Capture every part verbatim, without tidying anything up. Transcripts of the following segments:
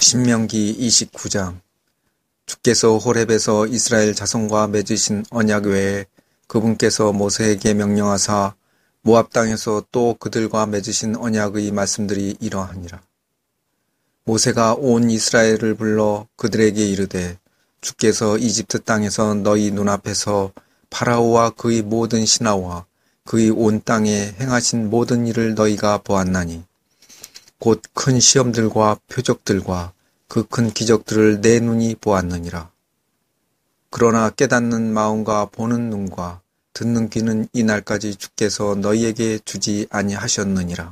신명기 이십구 장. 주께서 호렙에서 이스라엘 자손과 맺으신 언약 외에 그분께서 모세에게 명령하사 모압 땅에서 또 그들과 맺으신 언약의 말씀들이 이러하니라. 모세가 온 이스라엘을 불러 그들에게 이르되 주께서 이집트 땅에서 너희 눈앞에서 파라오와 그의 모든 신하와 그의 온 땅에 행하신 모든 일을 너희가 보았나니 곧 큰 시험들과 표적들과 그 큰 기적들을 내 눈이 보았느니라. 그러나 깨닫는 마음과 보는 눈과 듣는 귀는 이날까지 주께서 너희에게 주지 아니하셨느니라.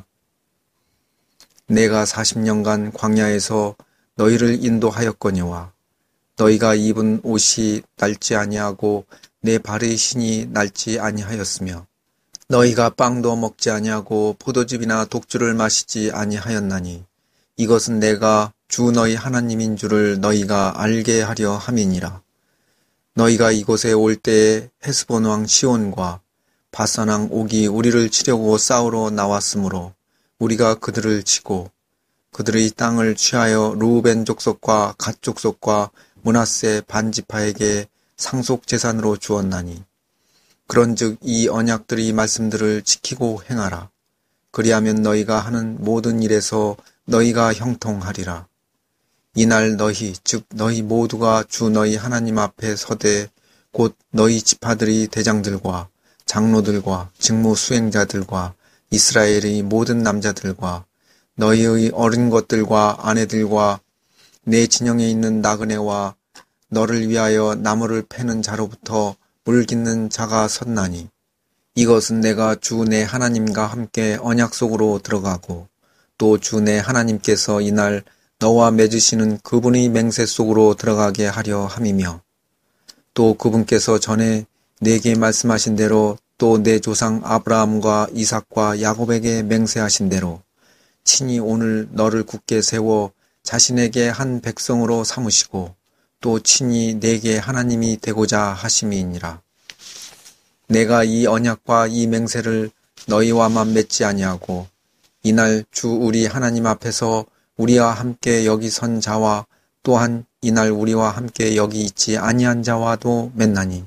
내가 사십 년간 광야에서 너희를 인도하였거니와 너희가 입은 옷이 낡지 아니하고 내 발의 신이 낡지 아니하였으며 너희가 빵도 먹지 아니하고 포도즙이나 독주를 마시지 아니하였나니 이것은 내가 주 너희 하나님인 줄을 너희가 알게 하려 함이니라. 너희가 이곳에 올 때에 헤스본 왕 시온과 바산 왕 옥이 우리를 치려고 싸우러 나왔으므로 우리가 그들을 치고 그들의 땅을 취하여 르우벤 족속과 갓 족속과 므낫세 반지파에게 상속 재산으로 주었나니 그런즉 이 언약들의 말씀들을 지키고 행하라. 그리하면 너희가 하는 모든 일에서 너희가 형통하리라. 이날 너희 즉 너희 모두가 주 너희 하나님 앞에 서되 곧 너희 지파들의 대장들과 장로들과 직무 수행자들과 이스라엘의 모든 남자들과 너희의 어린 것들과 아내들과 내 진영에 있는 나그네와 너를 위하여 나무를 패는 자로부터 물 깃는 자가 섰나니 이것은 내가 주 내 하나님과 함께 언약 속으로 들어가고 또 주 내 하나님께서 이날 너와 맺으시는 그분의 맹세 속으로 들어가게 하려 함이며 또 그분께서 전에 내게 말씀하신 대로 또 내 조상 아브라함과 이삭과 야곱에게 맹세하신 대로 친히 오늘 너를 굳게 세워 자신에게 한 백성으로 삼으시고 또 친히 내게 하나님이 되고자 하심이니라. 내가 이 언약과 이 맹세를 너희와만 맺지 아니하고 이날 주 우리 하나님 앞에서 우리와 함께 여기 선 자와 또한 이날 우리와 함께 여기 있지 아니한 자와도 맺나니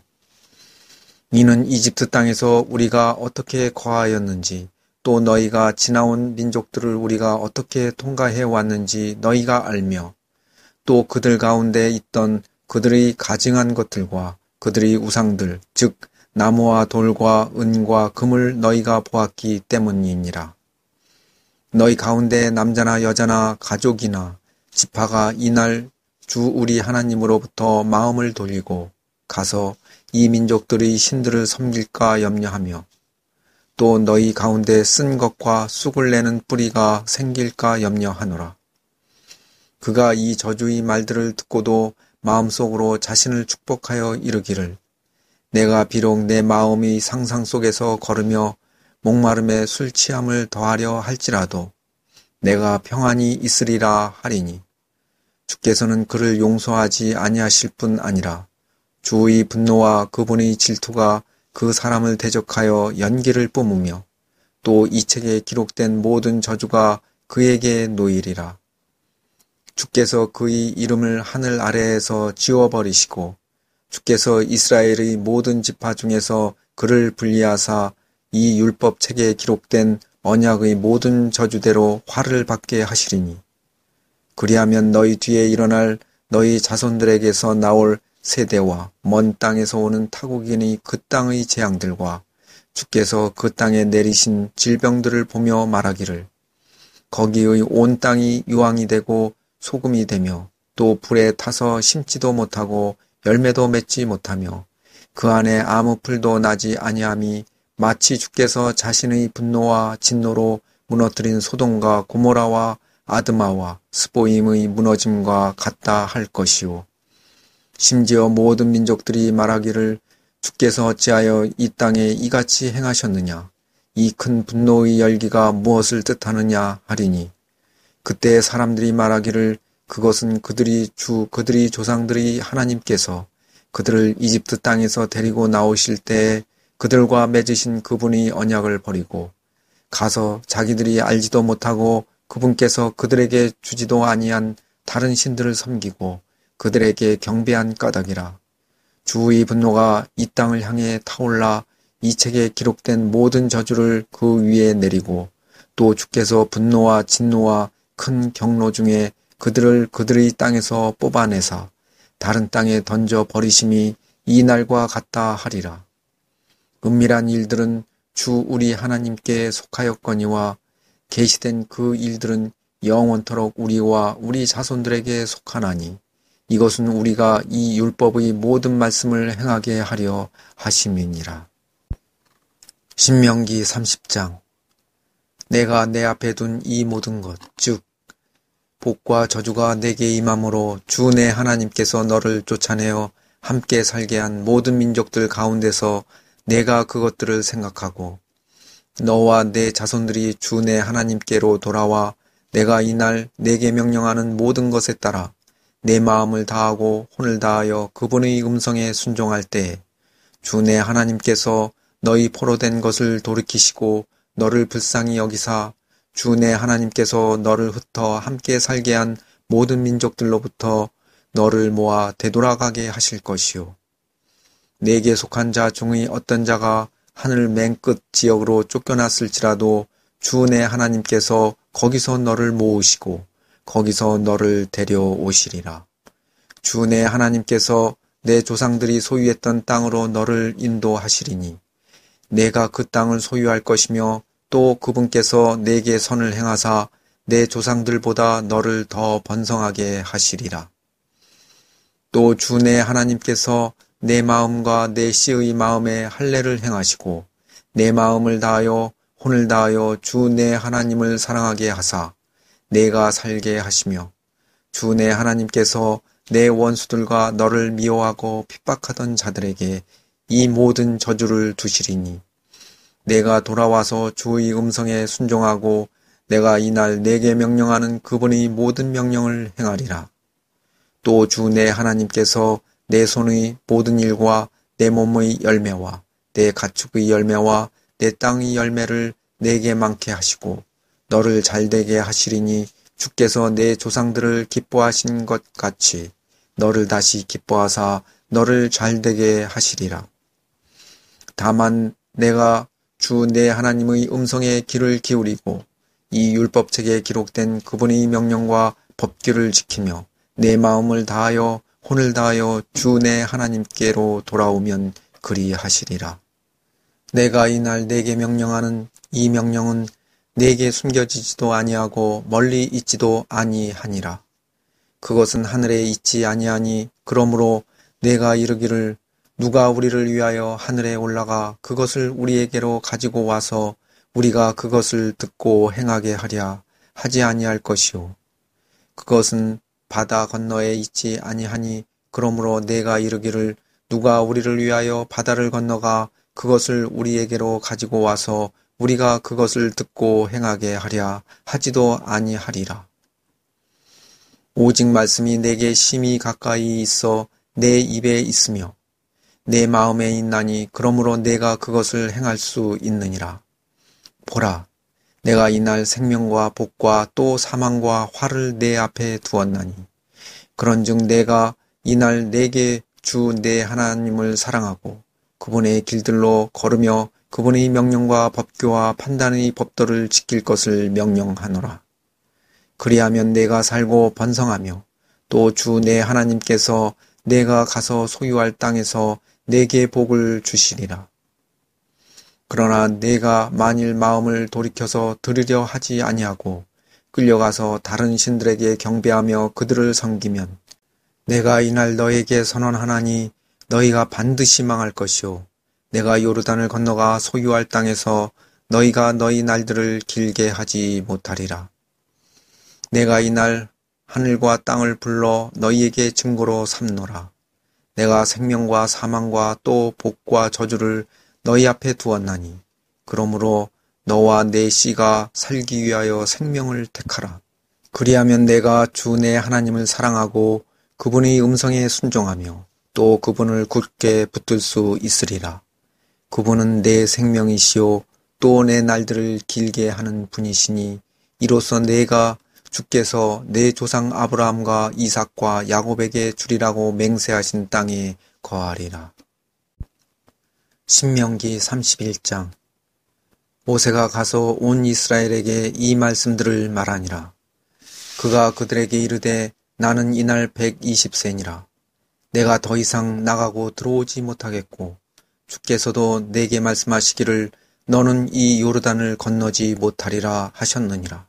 이는 이집트 땅에서 우리가 어떻게 거하였는지 또 너희가 지나온 민족들을 우리가 어떻게 통과해 왔는지 너희가 알며 또 그들 가운데 있던 그들의 가증한 것들과 그들의 우상들 즉 나무와 돌과 은과 금을 너희가 보았기 때문이니라. 너희 가운데 남자나 여자나 가족이나 지파가 이날 주 우리 하나님으로부터 마음을 돌리고 가서 이 민족들의 신들을 섬길까 염려하며 또 너희 가운데 쓴 것과 쑥을 내는 뿌리가 생길까 염려하노라. 그가 이 저주의 말들을 듣고도 마음속으로 자신을 축복하여 이르기를 내가 비록 내 마음의 상상 속에서 걸으며 목마름에 술 취함을 더하려 할지라도 내가 평안히 있으리라 하리니 주께서는 그를 용서하지 아니하실 뿐 아니라 주의 분노와 그분의 질투가 그 사람을 대적하여 연기를 뿜으며 또 이 책에 기록된 모든 저주가 그에게 놓이리라. 주께서 그의 이름을 하늘 아래에서 지워버리시고 주께서 이스라엘의 모든 지파 중에서 그를 분리하사 이 율법 책에 기록된 언약의 모든 저주대로 화를 받게 하시리니 그리하면 너희 뒤에 일어날 너희 자손들에게서 나올 세대와 먼 땅에서 오는 타국인의 그 땅의 재앙들과 주께서 그 땅에 내리신 질병들을 보며 말하기를 거기의 온 땅이 유황이 되고 소금이 되며 또 불에 타서 심지도 못하고 열매도 맺지 못하며 그 안에 아무 풀도 나지 아니함이 마치 주께서 자신의 분노와 진노로 무너뜨린 소돔과 고모라와 아드마와 스보임의 무너짐과 같다 할 것이요. 심지어 모든 민족들이 말하기를 주께서 어찌하여 이 땅에 이같이 행하셨느냐 이 큰 분노의 열기가 무엇을 뜻하느냐 하리니 그때 사람들이 말하기를 그것은 그들이 주 그들이 조상들이 하나님께서 그들을 이집트 땅에서 데리고 나오실 때에 그들과 맺으신 그분의 언약을 버리고 가서 자기들이 알지도 못하고 그분께서 그들에게 주지도 아니한 다른 신들을 섬기고 그들에게 경배한 까닭이라. 주의 분노가 이 땅을 향해 타올라 이 책에 기록된 모든 저주를 그 위에 내리고 또 주께서 분노와 진노와 큰 경로 중에 그들을 그들의 땅에서 뽑아내사 다른 땅에 던져 버리심이 이 날과 같다 하리라. 은밀한 일들은 주 우리 하나님께 속하였거니와 계시된 그 일들은 영원토록 우리와 우리 자손들에게 속하나니 이것은 우리가 이 율법의 모든 말씀을 행하게 하려 하심이니라. 신명기 삼십 장. 내가 내 앞에 둔 이 모든 것, 즉 복과 저주가 내게 임함으로 주 내 하나님께서 너를 쫓아내어 함께 살게 한 모든 민족들 가운데서 내가 그것들을 생각하고 너와 내 자손들이 주 내 하나님께로 돌아와 내가 이날 내게 명령하는 모든 것에 따라 내 마음을 다하고 혼을 다하여 그분의 음성에 순종할 때 주 내 하나님께서 너희 포로된 것을 돌이키시고 너를 불쌍히 여기사 주 내 하나님께서 너를 흩어 함께 살게 한 모든 민족들로부터 너를 모아 되돌아가게 하실 것이요. 내게 속한 자 중의 어떤 자가 하늘 맨 끝 지역으로 쫓겨났을지라도 주 내 하나님께서 거기서 너를 모으시고 거기서 너를 데려오시리라. 주 내 하나님께서 내 조상들이 소유했던 땅으로 너를 인도하시리니 내가 그 땅을 소유할 것이며 또 그분께서 내게 선을 행하사 내 조상들보다 너를 더 번성하게 하시리라. 또 주 내 하나님께서 내 마음과 내 씨의 마음에 할례를 행하시고 내 마음을 다하여 혼을 다하여 주 내 하나님을 사랑하게 하사 내가 살게 하시며 주 내 하나님께서 내 원수들과 너를 미워하고 핍박하던 자들에게 이 모든 저주를 두시리니 내가 돌아와서 주의 음성에 순종하고 내가 이날 내게 명령하는 그분의 모든 명령을 행하리라. 또 주 내 하나님께서 내 손의 모든 일과 내 몸의 열매와 내 가축의 열매와 내 땅의 열매를 내게 많게 하시고 너를 잘되게 하시리니 주께서 내 조상들을 기뻐하신 것 같이 너를 다시 기뻐하사 너를 잘되게 하시리라. 다만 내가 주 내 하나님의 음성에 귀를 기울이고 이 율법책에 기록된 그분의 명령과 법규를 지키며 내 마음을 다하여 혼을 다하여 주 내 하나님께로 돌아오면 그리하시리라. 내가 이날 내게 명령하는 이 명령은 내게 숨겨지지도 아니하고 멀리 있지도 아니하니라. 그것은 하늘에 있지 아니하니 그러므로 내가 이르기를 누가 우리를 위하여 하늘에 올라가 그것을 우리에게로 가지고 와서 우리가 그것을 듣고 행하게 하랴 하지 아니할 것이요. 그것은 바다 건너에 있지 아니하니 그러므로 내가 이르기를 누가 우리를 위하여 바다를 건너가 그것을 우리에게로 가지고 와서 우리가 그것을 듣고 행하게 하랴 하지도 아니하리라. 오직 말씀이 내게 심히 가까이 있어 내 입에 있으며 내 마음에 있나니 그러므로 내가 그것을 행할 수 있느니라. 보라, 내가 이날 생명과 복과 또 사망과 화를 내 앞에 두었나니 그런즉 내가 이날 내게 주 내 하나님을 사랑하고 그분의 길들로 걸으며 그분의 명령과 법규와 판단의 법도를 지킬 것을 명령하노라. 그리하면 내가 살고 번성하며 또 주 내 하나님께서 내가 가서 소유할 땅에서 내게 복을 주시리라. 그러나 내가 만일 마음을 돌이켜서 들으려 하지 아니하고 끌려가서 다른 신들에게 경배하며 그들을 섬기면 내가 이날 너에게 선언하나니 너희가 반드시 망할 것이요 내가 요르단을 건너가 소유할 땅에서 너희가 너희 날들을 길게 하지 못하리라. 내가 이날 하늘과 땅을 불러 너희에게 증거로 삼노라. 내가 생명과 사망과 또 복과 저주를 너희 앞에 두었나니 그러므로 너와 내 씨가 살기 위하여 생명을 택하라. 그리하면 내가 주 내 하나님을 사랑하고 그분의 음성에 순종하며 또 그분을 굳게 붙들 수 있으리라. 그분은 내 생명이시요 또 내 날들을 길게 하는 분이시니 이로써 내가 주께서 내 조상 아브라함과 이삭과 야곱에게 주리라고 맹세하신 땅에 거하리라. 신명기 삼십일 장. 모세가 가서 온 이스라엘에게 이 말씀들을 말하니라. 그가 그들에게 이르되 나는 이날 백이십 세니라. 내가 더 이상 나가고 들어오지 못하겠고 주께서도 내게 말씀하시기를 너는 이 요르단을 건너지 못하리라 하셨느니라.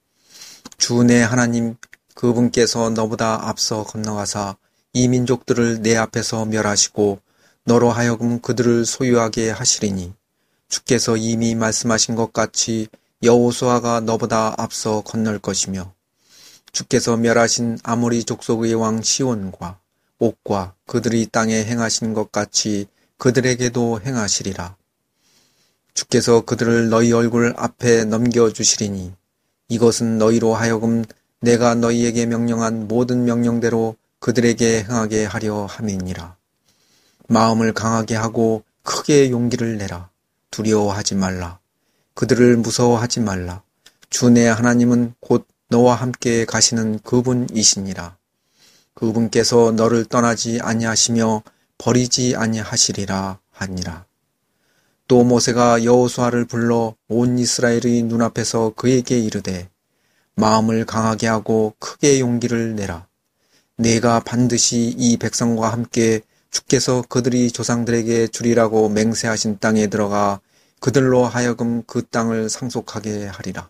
주 내 하나님 그분께서 너보다 앞서 건너가사 이 민족들을 내 앞에서 멸하시고 너로 하여금 그들을 소유하게 하시리니 주께서 이미 말씀하신 것 같이 여호수아가 너보다 앞서 건널 것이며 주께서 멸하신 아모리 족속의 왕 시온과 옥과 그들이 땅에 행하신 것 같이 그들에게도 행하시리라. 주께서 그들을 너희 얼굴 앞에 넘겨주시리니 이것은 너희로 하여금 내가 너희에게 명령한 모든 명령대로 그들에게 행하게 하려 함이니라. 마음을 강하게 하고 크게 용기를 내라. 두려워하지 말라. 그들을 무서워하지 말라. 주 내 하나님은 곧 너와 함께 가시는 그분이시니라. 그분께서 너를 떠나지 아니하시며 버리지 아니하시리라 하니라. 또 모세가 여호수아를 불러 온 이스라엘의 눈앞에서 그에게 이르되 마음을 강하게 하고 크게 용기를 내라. 내가 반드시 이 백성과 함께 주께서 그들이 조상들에게 주리라고 맹세하신 땅에 들어가 그들로 하여금 그 땅을 상속하게 하리라.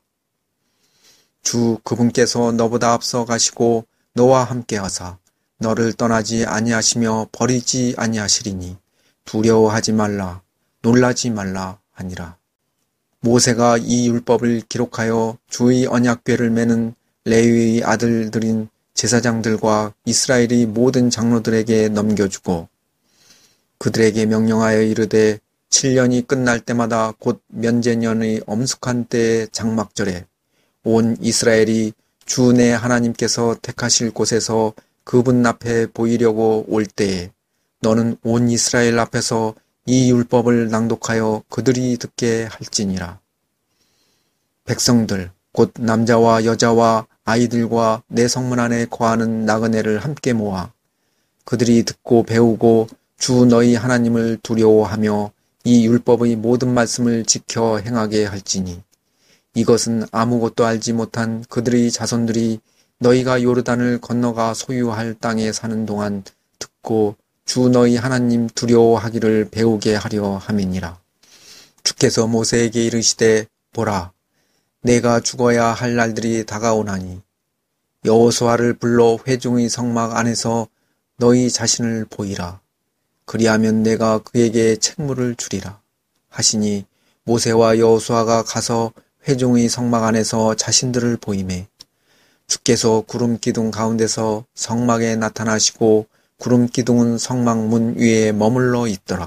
주 그분께서 너보다 앞서 가시고 너와 함께 하사 너를 떠나지 아니하시며 버리지 아니하시리니 두려워하지 말라. 놀라지 말라 하니라. 모세가 이 율법을 기록하여 주의 언약궤를 매는 레위의 아들들인 제사장들과 이스라엘의 모든 장로들에게 넘겨주고 그들에게 명령하여 이르되 칠 년이 끝날 때마다 곧 면제년의 엄숙한 때의 장막절에 온 이스라엘이 주 내 하나님께서 택하실 곳에서 그분 앞에 보이려고 올 때에 너는 온 이스라엘 앞에서 이 율법을 낭독하여 그들이 듣게 할지니라. 백성들 곧 남자와 여자와 아이들과 내 성문 안에 거하는 나그네를 함께 모아 그들이 듣고 배우고 주 너희 하나님을 두려워하며 이 율법의 모든 말씀을 지켜 행하게 할지니 이것은 아무것도 알지 못한 그들의 자손들이 너희가 요르단을 건너가 소유할 땅에 사는 동안 듣고 주 너희 하나님 두려워하기를 배우게 하려 함이니라. 주께서 모세에게 이르시되 보라 내가 죽어야 할 날들이 다가오나니 여호수아를 불러 회중의 성막 안에서 너희 자신을 보이라. 그리하면 내가 그에게 책무를 주리라 하시니 모세와 여호수아가 가서 회중의 성막 안에서 자신들을 보이매 주께서 구름 기둥 가운데서 성막에 나타나시고 구름 기둥은 성막 문 위에 머물러 있더라.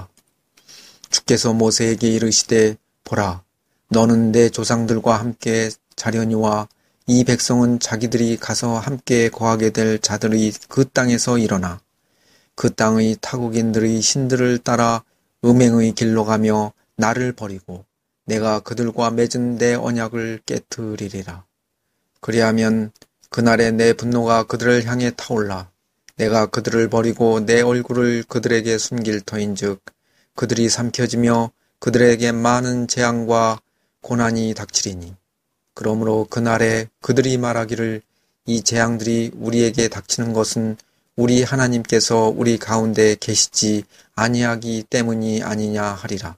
주께서 모세에게 이르시되 보라 너는 내 조상들과 함께 자려니와 이 백성은 자기들이 가서 함께 거하게 될 자들의 그 땅에서 일어나 그 땅의 타국인들의 신들을 따라 음행의 길로 가며 나를 버리고 내가 그들과 맺은 내 언약을 깨트리리라. 그리하면 그날에 내 분노가 그들을 향해 타올라 내가 그들을 버리고 내 얼굴을 그들에게 숨길 터인즉 그들이 삼켜지며 그들에게 많은 재앙과 고난이 닥치리니 그러므로 그날에 그들이 말하기를 이 재앙들이 우리에게 닥치는 것은 우리 하나님께서 우리 가운데 계시지 아니하기 때문이 아니냐 하리라.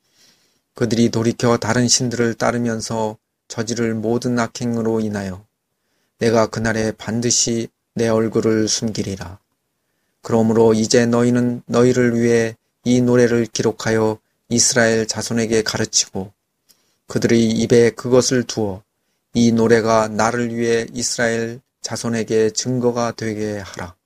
그들이 돌이켜 다른 신들을 따르면서 저지를 모든 악행으로 인하여 내가 그날에 반드시 내 얼굴을 숨기리라. 그러므로 이제 너희는 너희를 위해 이 노래를 기록하여 이스라엘 자손에게 가르치고 그들의 입에 그것을 두어 이 노래가 나를 위해 이스라엘 자손에게 증거가 되게 하라.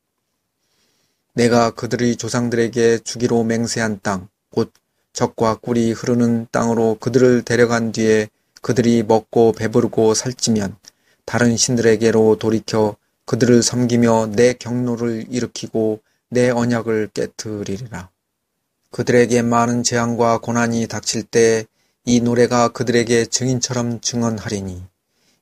내가 그들의 조상들에게 주기로 맹세한 땅, 곧 젖과 꿀이 흐르는 땅으로 그들을 데려간 뒤에 그들이 먹고 배부르고 살찌면 다른 신들에게로 돌이켜 그들을 섬기며 내 경노를 일으키고 내 언약을 깨트리리라. 그들에게 많은 재앙과 고난이 닥칠 때 이 노래가 그들에게 증인처럼 증언하리니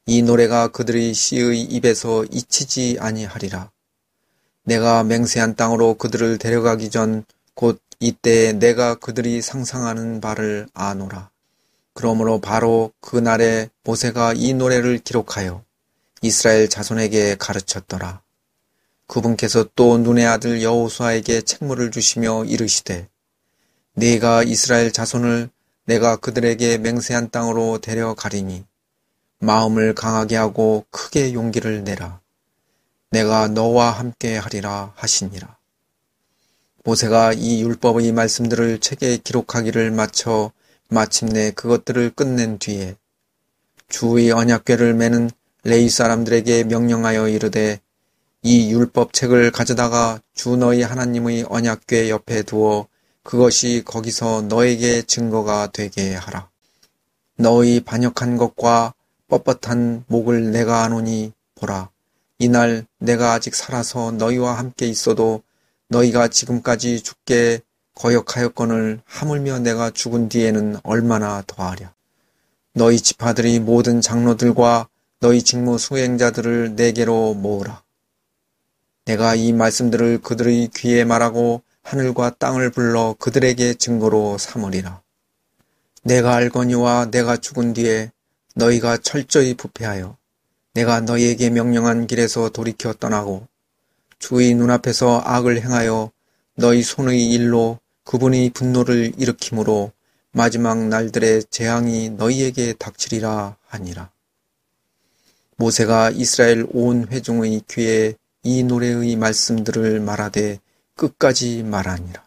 이 노래가 그들의 씨의 입에서 잊히지 아니하리라. 내가 맹세한 땅으로 그들을 데려가기 전 곧 이때에 내가 그들이 상상하는 바를 아노라. 그러므로 바로 그날에 모세가 이 노래를 기록하여 이스라엘 자손에게 가르쳤더라. 그분께서 또 눈의 아들 여호수아에게 책무를 주시며 이르시되 네가 이스라엘 자손을 내가 그들에게 맹세한 땅으로 데려가리니 마음을 강하게 하고 크게 용기를 내라. 내가 너와 함께 하리라 하시니라. 모세가 이 율법의 말씀들을 책에 기록하기를 마쳐 마침내 그것들을 끝낸 뒤에 주의 언약궤를 매는 레위 사람들에게 명령하여 이르되 이 율법책을 가져다가 주 너희 하나님의 언약궤 옆에 두어 그것이 거기서 너에게 증거가 되게 하라. 너희 반역한 것과 뻣뻣한 목을 내가 아노니 보라. 이날 내가 아직 살아서 너희와 함께 있어도 너희가 지금까지 죽게 거역하였거늘 하물며 내가 죽은 뒤에는 얼마나 더하랴. 너희 지파들이 모든 장로들과 너희 직무 수행자들을 내게로 모으라. 내가 이 말씀들을 그들의 귀에 말하고 하늘과 땅을 불러 그들에게 증거로 삼으리라. 내가 알거니와 내가 죽은 뒤에 너희가 철저히 부패하여 내가 너희에게 명령한 길에서 돌이켜 떠나고 주의 눈앞에서 악을 행하여 너희 손의 일로 그분의 분노를 일으킴으로 마지막 날들의 재앙이 너희에게 닥치리라 하니라. 모세가 이스라엘 온 회중의 귀에 이 노래의 말씀들을 말하되 끝까지 말하니라.